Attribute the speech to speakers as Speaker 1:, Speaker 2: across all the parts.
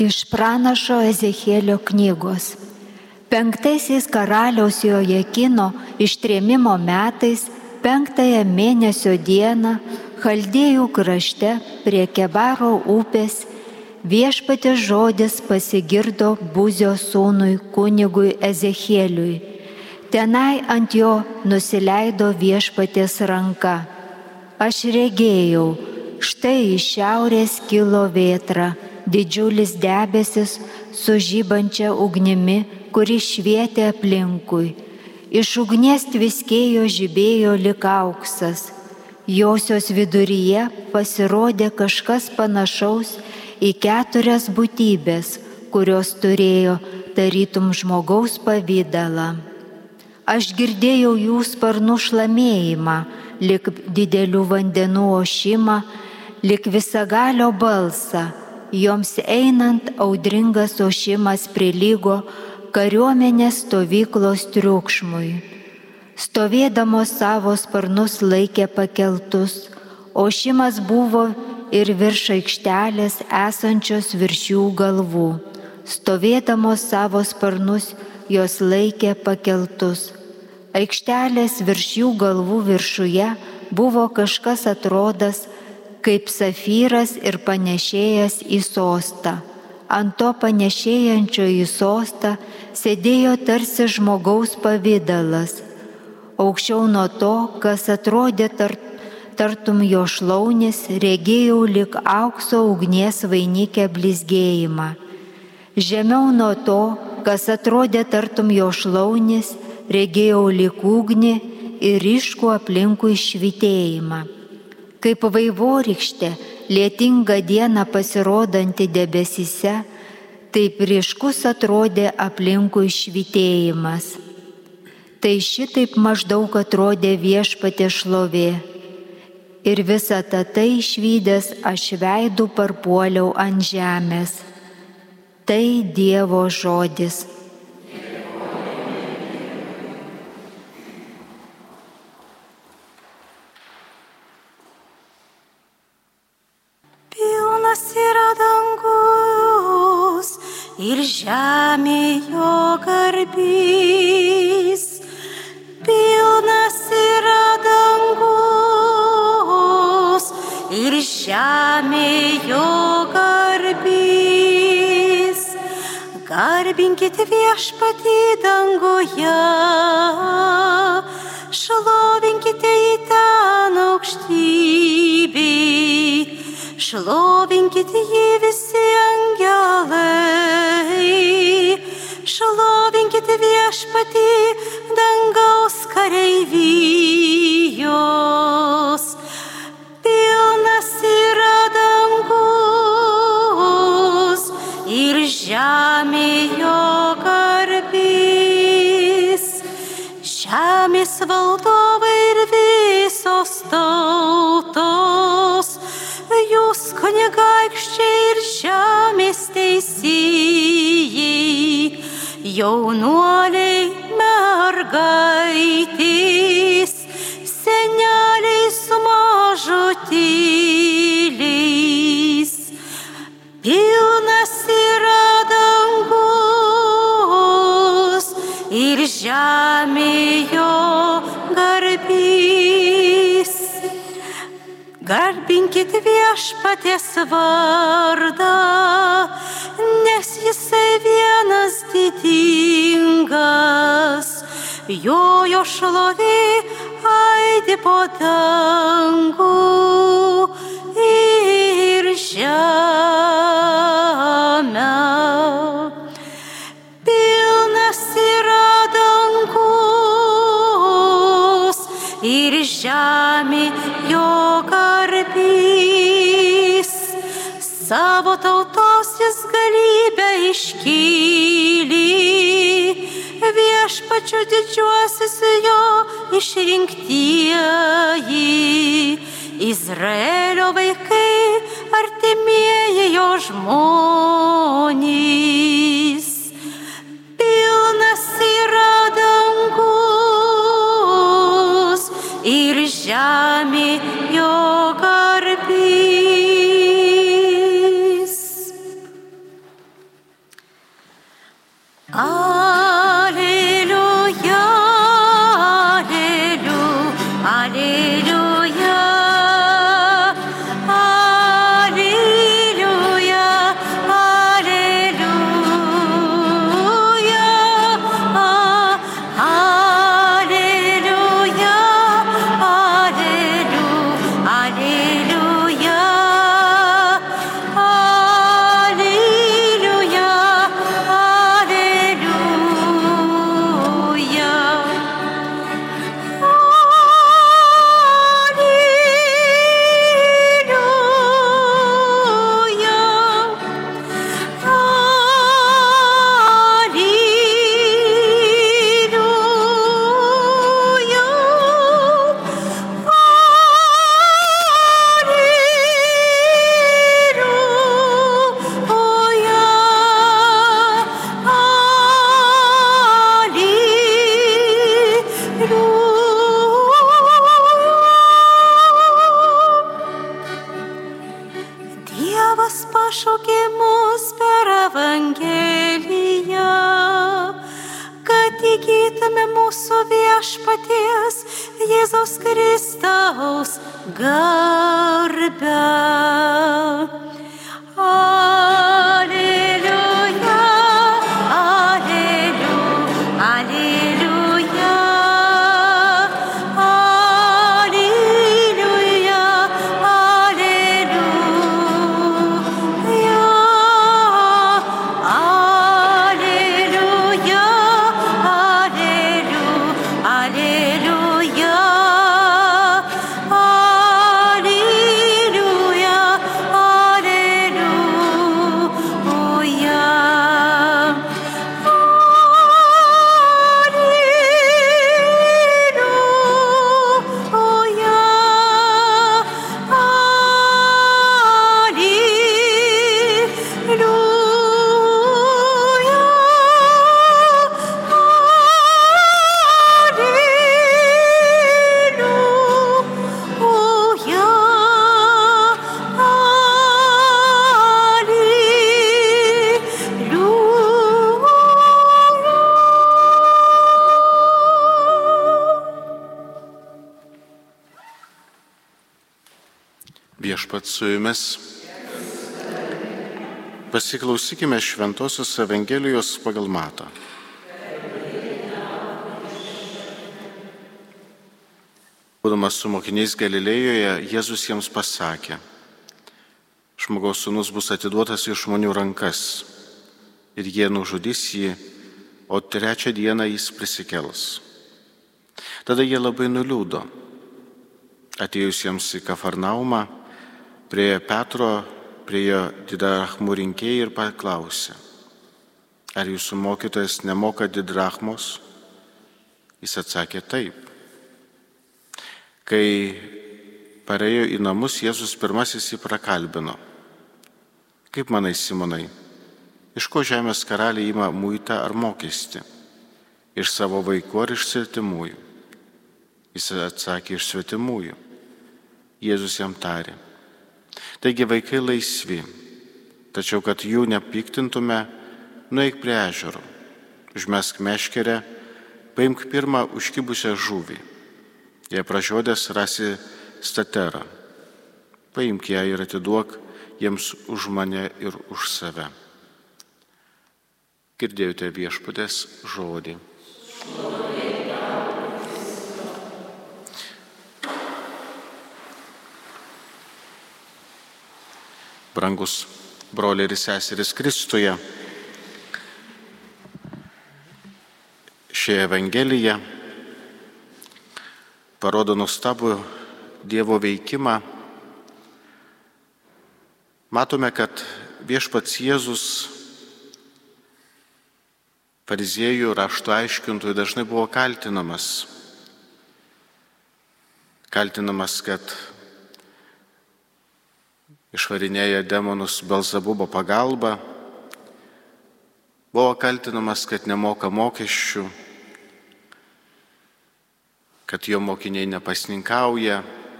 Speaker 1: Iš pranašo Ezechielio knygos. 5 karaliaus Jojakino ištrėmimo metais, 5 mėnesio dieną, Chaldėjų krašte prie Kebaro upės, Viešpaties žodis pasigirdo Buzio sūnui kunigui Ezechieliui. Tenai ant jo nusileido Viešpaties ranka. Aš regėjau, štai iš šiaurės kilo vėtra, didžiulis debesis su žybančia ugnimi, kuri švietė aplinkui. Iš ugnies tviskėjo žibėjo lyg auksas. Josios viduryje pasirodė kažkas panašaus į 4 būtybės, kurios turėjo tarytum žmogaus pavidalą. Aš girdėjau jų sparnų šlamėjimą, lyg didelių vandenų ošimą, lyg visagalio balsą. Joms einant audringas ošimas prilygo kariuomenės stovyklos triukšmui. Stovėdamos savo sparnus laikė pakeltus, ošimas buvo ir virš aikštelės esančios virš jų galvų. Stovėdamos savo sparnus jos laikė pakeltus. Aikštelės virš jų galvų viršuje buvo kažkas atrodas kaip safyras ir panešėjęs į sostą. Ant to panešėjančio į sostą sėdėjo tarsi žmogaus pavidalas. Aukščiau nuo to, kas atrodė tartum jo šlaunys, regėjau lyg aukso ugnies vainikę blizgėjimą. Žemiau nuo to, kas atrodė tartum jo šlaunys, regėjau lyg ugnį ir ryškų aplinkui švytėjimą. Kaip vaivorykštė, lietinga diena pasirodanti debesyse, taip ryškus atrodė aplinkui švytėjimas. Tai šitaip maždaug atrodė Viešpaties šlovė. Ir visą tai išvydęs aš veidu parpuoliau ant žemės. Tai Dievo žodis.
Speaker 2: Ir žemė jo garbės, pilnas yra dangus, ir žemė jo garbės. Garbinkite Viešpatį danguje, šlovinkite jį ten aukštybėj, šlovinkite jį visi angelai, šlovinkite Viešpatį dangaus kareivijos. Pilnas yra dangus ir žemė jo garbės. Žemės valdovai ir visos tautos, jūs kunigaikščiai ir žemės teisėjai, jaunuoliai, mergaitės, seneliai su mažutėliais. Pilnas yra dangus ir žemė jo garbės. Garbinkite Viešpaties vardą, nes jisai vienas didingas, jo šlovė aidi po dangų ir žemę. Pilnas yra dangus ir žemė jo garbės. Savo tautos jis galybę iškėlė, Viešpačiu didžiuosis jo išrinktieji, Izraelio vaikai, artimieji jo žmonės. Pilnas yra dangus ir žemė jo garbės. Alleluia, alleluia, alleluia, alleluia, alleluia, alleluia, Dievas pašaukė mus per Evangeliją, kad įgytume mūsų viešpaties Jėzaus Kristaus garbę. Alleluia, alleluia, alleluia, alleluia, alleluia, alleluia,
Speaker 3: Viešpats su jumis. Pasiklausykime Šventosios Evangelijos pagal Matą. Būdamas su mokiniais Galilėjoje, Jėzus jiems pasakė: Žmogaus sūnus bus atiduotas į žmonių rankas, ir jie nužudys jį, o trečią dieną jis prisikels. Tada jie labai nuliūdo. Atėjusiems į Kafarnaumą, prie Petro, prie didrachmų rinkėjai ir paklausė: Ar jūsų mokytojas nemoka didrachmos? Jis atsakė: Taip. Kai parėjo į namus, Jėzus pirmasis jį prakalbino: Kaip manai, Simonai, iš ko žemės karaliai ima muitą ar mokestį? Iš savo vaikų ar iš svetimųjų? Jis atsakė: Iš svetimųjų. Jėzus jam tarė: Taigi vaikai laisvi, tačiau kad jų nepiktintume, nueik prie ežero, užmesk meškerę, paimk pirmą užkibusią žuvį. Jei pražiodęs rasi staterą, paimk ją ir atiduok jiems už mane ir už save. Girdėjote Viešpaties žodį. Brangus broliai ir seserys Kristuje, ši Evangelija parodo nuostabų Dievo veikimą. Matome, kad Viešpats Jėzus fariziejų rašto aiškintojų dažnai buvo kaltinamas, kad išvarinėja demonus Belzebubo pagalba, buvo kaltinamas, kad nemoka mokesčių, kad jo mokiniai nepasninkauja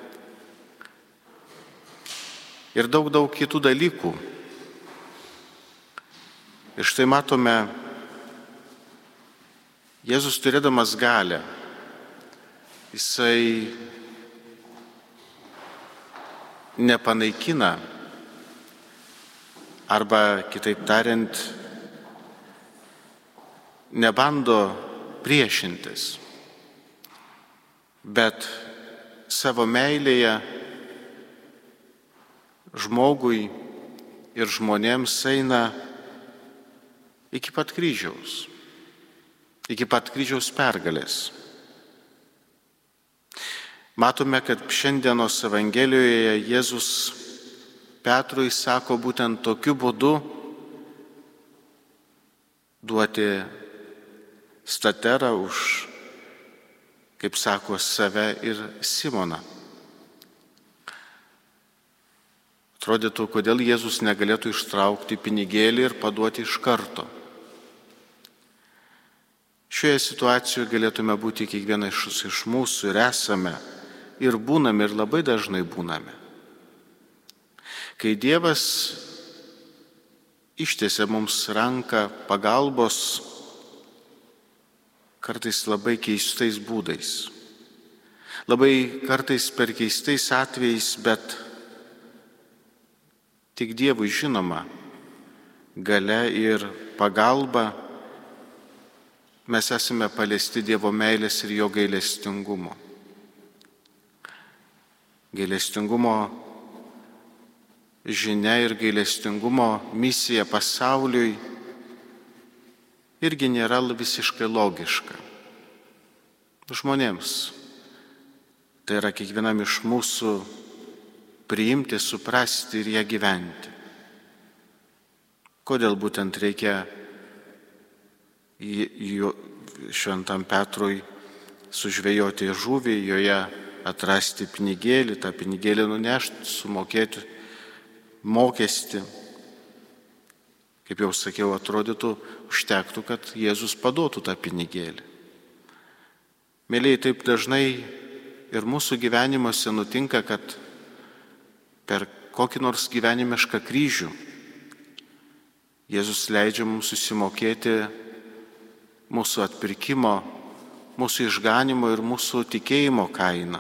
Speaker 3: ir daug kitų dalykų. Ir štai matome Jėzus turėdamas galę, jisai nepanaikina arba, kitaip tariant, nebando priešintis, bet savo meilėje žmogui ir žmonėms eina iki pat kryžiaus pergalės. Matome, kad šiandienos Evangelijoje Jėzus Petrui sako būtent tokiu būdu duoti staterą už, kaip sako, save ir Simoną. Atrodytų, kodėl Jėzus negalėtų ištraukti pinigėlį ir paduoti iš karto. Šioje situacijoje galėtume būti kiekvienas iš mūsų ir esame, ir būname, ir labai dažnai būname. Kai Dievas ištiesia mums ranką pagalbos, kartais labai keistais būdais, labai kartais per keistais atvejais, bet tik Dievui žinoma galia ir pagalba, mes esame paliesti Dievo meilės ir jo gailestingumo. Gailestingumo žinia ir gailestingumo misija pasauliui irgi nėra visiškai logiška. Žmonėms tai yra kiekvienam iš mūsų priimti, suprasti ir ją gyventi. Kodėl būtent reikia šventam Petrui sužvejoti žuvį, joje atrasti pinigėlį, tą pinigėlį nunešti, sumokėti mokestį. Kaip jau sakiau, atrodytų, užtektų, kad Jėzus paduotų tą pinigėlį. Mėlyje, taip dažnai ir mūsų gyvenimuose nutinka, kad per kokį nors gyvenimišką kryžių Jėzus leidžia mums susimokėti mūsų atpirkimo, mūsų išganimo ir mūsų tikėjimo kainą.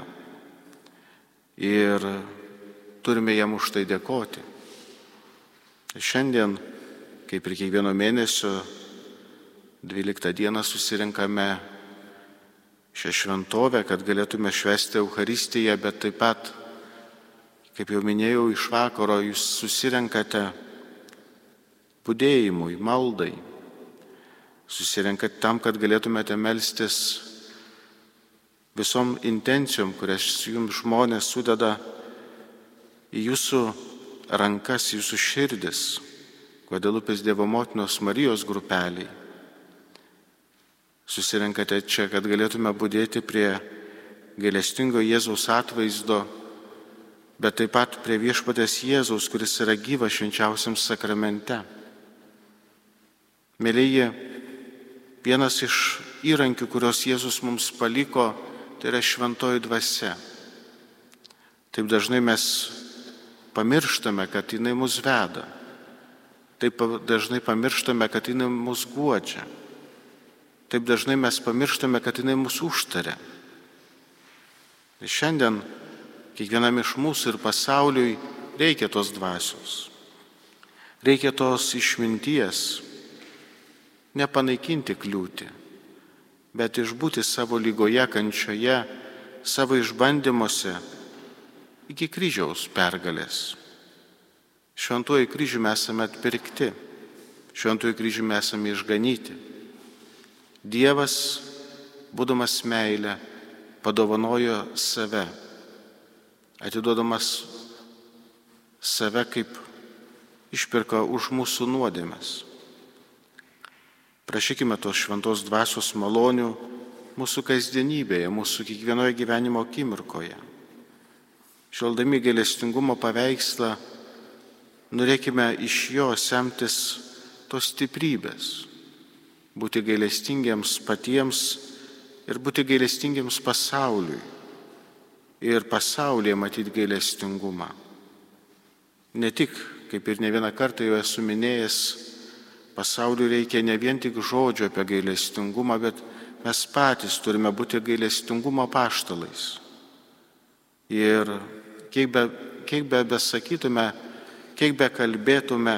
Speaker 3: Ir turime jam už tai dėkoti. Šiandien, kaip ir kiekvieno mėnesio 12 dieną susirinkame šią šventovę, kad galėtume švęsti Eucharistiją, bet taip pat, kaip jau minėjau, iš vakaro jūs susirenkate budėjimui, maldai. Susirenkat tam, kad galėtumėte melstis visom intencijom, kurias jums žmonės sudeda į jūsų rankas, į jūsų širdis, Guadalupios Dievo motinos Marijos grupeliai. Susirenkate čia, kad galėtume budėti prie gailestingo Jėzaus atvaizdo, bet taip pat prie viešpaties Jėzaus, kuris yra gyvas švenčiausiam sakramente. Mėlyje, vienas iš įrankių, kurios Jėzus mums paliko, tai yra šventoji dvasia. Taip dažnai mes pamirštame, kad jinai mus veda. Taip dažnai pamirštame, kad jinai mus guodžia. Taip dažnai mes pamirštame, kad jinai mus užtaria. Ir šiandien kiekvienam iš mūsų ir pasauliui reikia tos dvasios. Reikia tos išminties. Nepanaikinti kliūtį, bet išbūti savo lygoje, kančioje, savo išbandymuose iki kryžiaus pergalės. Šventuoju kryžiumi esame atpirkti, šventuoju kryžiumi esame išganyti. Dievas, būdamas meilę, padovanojo save, atiduodamas save kaip išpirka už mūsų nuodėmes. Prašykime tos šventos dvasios malonių mūsų kasdienybėje, mūsų kiekvienoje gyvenimo akimirkoje. Žvelgdami gailestingumo paveikslą, norėkime iš jo semtis tos stiprybės, būti gailestingiems patiems ir būti gailestingiems pasauliui. Ir pasaulyje matyti gailestingumą. Ne tik, kaip ir ne vieną kartą jau esu minėjęs, pasauliui reikia ne vien tik žodžio apie gailestingumą, bet mes patys turime būti gailestingumo apaštalais. Ir kiek be besakytume, kiek be kalbėtume,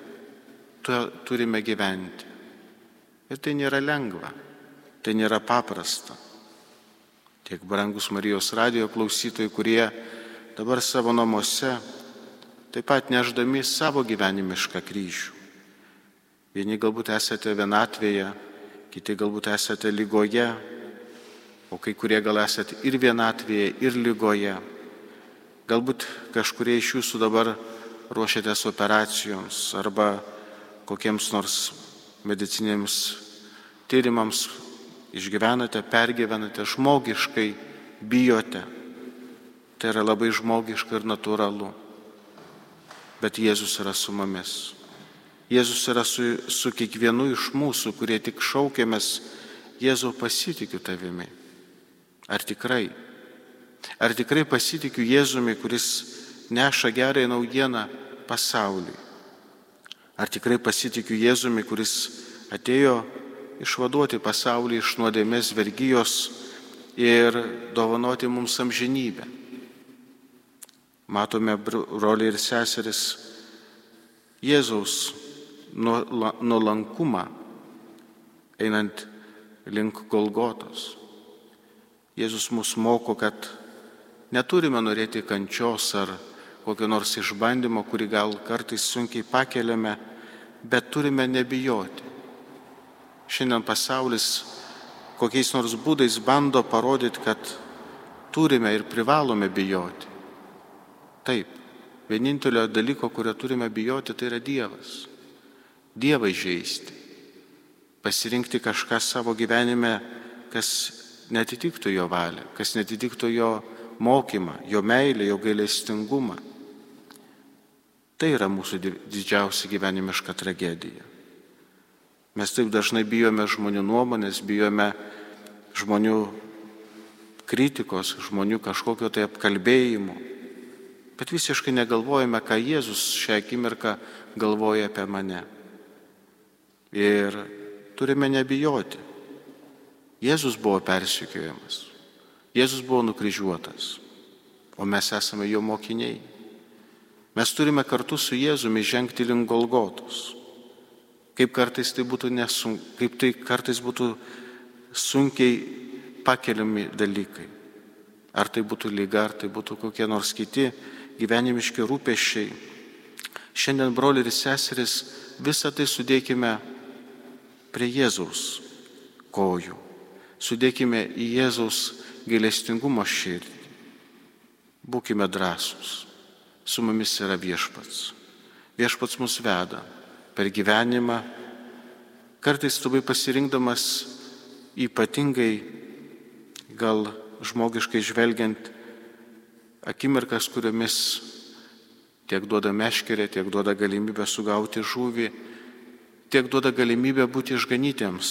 Speaker 3: turime gyventi. Ir tai nėra lengva, tai nėra paprasta. Tiek brangus Marijos radijo klausytojai, kurie dabar savo namuose, taip pat neždami savo gyvenimišką kryžių. Vieni galbūt esate vienatvėje, kiti galbūt esate lygoje, o kai kurie gal esate ir vienatvėje, ir lygoje. Galbūt kažkurie iš jūsų dabar ruošiatės operacijoms arba kokiems nors medicinėms tyrimams, išgyvenate, pergyvenate, žmogiškai bijote. Tai yra labai žmogiška ir natūralu. Bet Jėzus yra su mumis. Jėzus yra su kiekvienu iš mūsų, kurie tik šaukiamės, Jėzau, pasitikiu tavimi. Ar tikrai? Ar tikrai pasitikiu Jėzumi, kuris neša gerąją naujieną pasauliui? Ar tikrai pasitikiu Jėzumi, kuris atėjo išvaduoti pasaulį iš nuodėmės vergijos ir dovanoti mums amžinybę? Matome, broliai ir seseris, Jėzaus nuolankumą einant link Golgotos. Jėzus mus moko, kad neturime norėti kančios ar kokio nors išbandymo, kurį gal kartais sunkiai pakeliame, bet turime nebijoti. Šiandien pasaulis kokiais nors būdais bando parodyti, kad turime ir privalome bijoti. Taip, vienintelio dalyko, kurio turime bijoti, tai yra Dievas. Dievą įžeisti. Pasirinkti kažką savo gyvenime, kas netitiktų jo valią, kas netitiktų jo mokymą, jo meilę, jo gailestingumą. Tai yra mūsų didžiausia gyvenimiška tragedija. Mes taip dažnai bijome žmonių nuomonės, bijome žmonių kritikos, žmonių kažkokio tai apkalbėjimo, bet visiškai negalvojame, ką Jėzus šią akimirką galvoja apie mane. Ir turime nebijoti. Jėzus buvo persekiojamas, Jėzus buvo nukryžiuotas, o mes esame jo mokiniai. Mes turime kartu su Jėzumi žengti link Golgotos. Kaip tai kartais būtų sunkiai pakeliami dalykai. Ar tai būtų liga, ar tai būtų kokie nors kiti gyvenimiški rūpesčiai. Šiandien, broliai ir seseris, visą tai sudėkime prie Jėzaus kojų. Sudėkime į Jėzaus gailestingumo širdį. Būkime drąsūs. Su mumis yra Viešpats. Viešpats mus veda per gyvenimą, kartais labai pasirinkdamas ypatingai, gal žmogiškai žvelgiant, akimirkas, kuriomis tiek duoda meškerė, tiek duoda galimybę sugauti žuvį, tiek duoda galimybę būti išganytiems.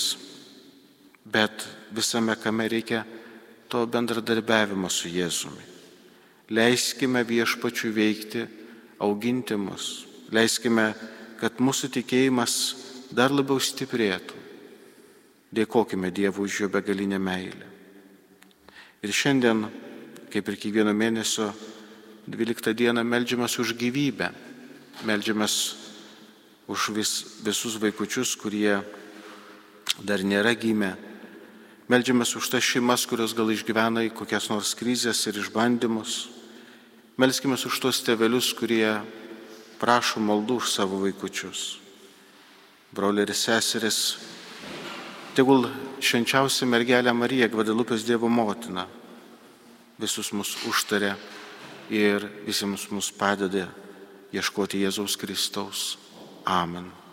Speaker 3: Bet visame kame reikia to bendradarbiavimo su Jėzumi. Leiskime Viešpačiui veikti, auginti mus. Leiskime, kad mūsų tikėjimas dar labiau stiprėtų. Dėkokime Dievui už jo begalinę meilę. Ir šiandien, kaip ir kiekvieno mėnesio 12 dieną, meldžiamės už gyvybę. Meldžiamės už visus vaikučius, kurie dar nėra gimę. Meldžiamės už tas šeimas, kurios gal išgyvena kokias nors krizės ir išbandymus. Melskime už tos tėvelius, kurie prašo maldų už savo vaikučius. Broliai ir seseris, tegul švenčiausia mergelė Marija, Gvadelupės Dievo motina, visus mus užtaria ir visiems mus padeda ieškoti Jėzaus Kristaus. Amen.